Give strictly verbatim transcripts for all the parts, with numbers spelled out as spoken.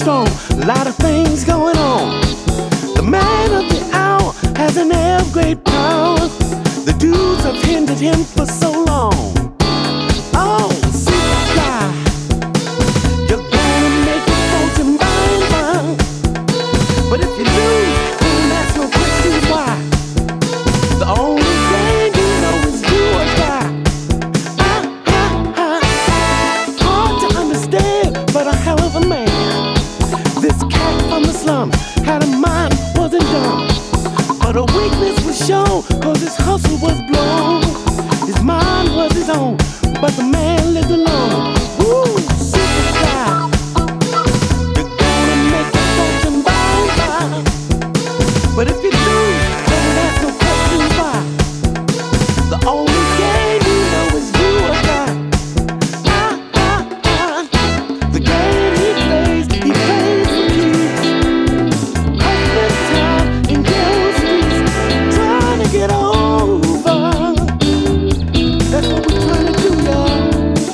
strong, a lot of things going on. The man of the hour has an air of great power. The dudes have hindered him for so long. Oh, Superfly, you're gonna make a fortune by and by. But if you lose, then ask no questions why. The only game you know is do or die. Ah, ah, ah. Hard to understand, but a hell of a man. This cat from the slums had a mind, wasn't dumb. But a weakness was shown, cause his hustle was blown. His mind was his own, but the man lived alone. Woo, Superfly, you're gonna make a fortune by and by. But if you lose, then ask no questions why. The only game you know is do or die. Ah, ah, ah. The game he plays, he plays for keeps. Hustling time in Gary streets, trying to get over. That's what we're trying to do, y'all.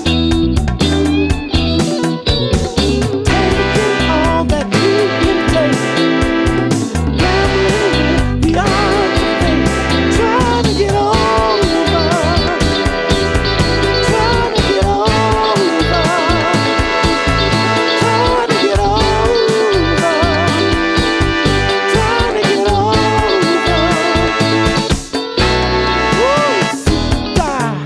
Taking all that we can take, gambling with the odds of fate, trying to get over, trying to get over, trying to get over, trying to get over. Woo, Superfly.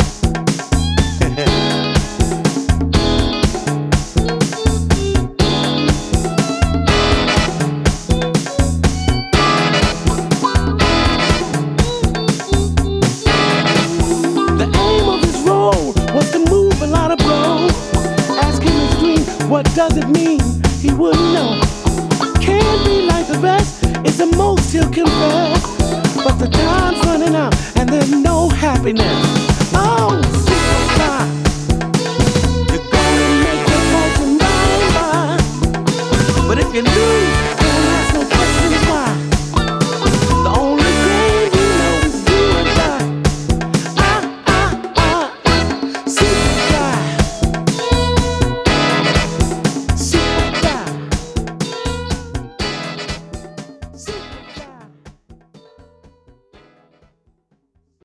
The aim of his role was to move a lot of blow. Ask him his dream, what does it mean? He wouldn't know. Can't be like the rest, it's the most he'll confess. But the time's running out and there's no happiness.